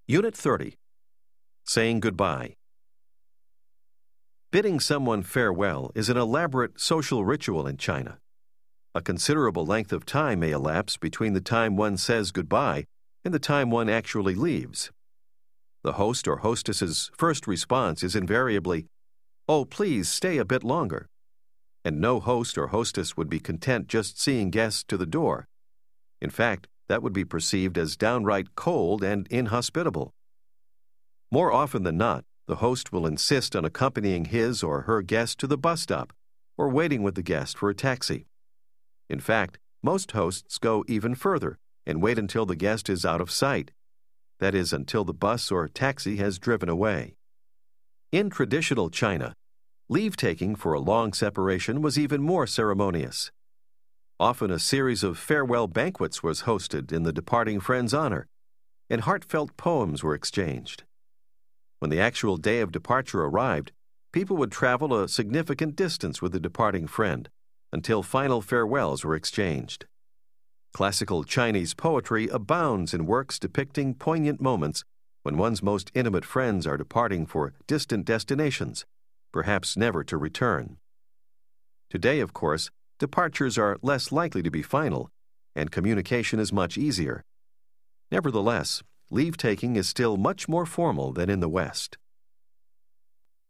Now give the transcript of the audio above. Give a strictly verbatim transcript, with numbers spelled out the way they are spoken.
Unit thirty. Saying goodbye. Bidding someone farewell is an elaborate social ritual in China. A considerable length of time may elapse between the time one says goodbye and the time one actually leaves. The host or hostess's first response is invariably, "Oh, please stay a bit longer." And no host or hostess would be content just seeing guests to the door. In fact, that would be perceived as downright cold and inhospitable. More often than not, the host will insist on accompanying his or her guest to the bus stop or waiting with the guest for a taxi. In fact, most hosts go even further and wait until the guest is out of sight. That is, until the bus or taxi has driven away. In traditional China, leave-taking for a long separation was even more ceremonious. Often a series of farewell banquets was hosted in the departing friend's honor, and heartfelt poems were exchanged. When the actual day of departure arrived, people would travel a significant distance with the departing friend until final farewells were exchanged. Classical Chinese poetry abounds in works depicting poignant moments when one's most intimate friends are departing for distant destinations, perhaps never to return. Today, of course, departures are less likely to be final, and communication is much easier. Nevertheless, leave-taking is still much more formal than in the West.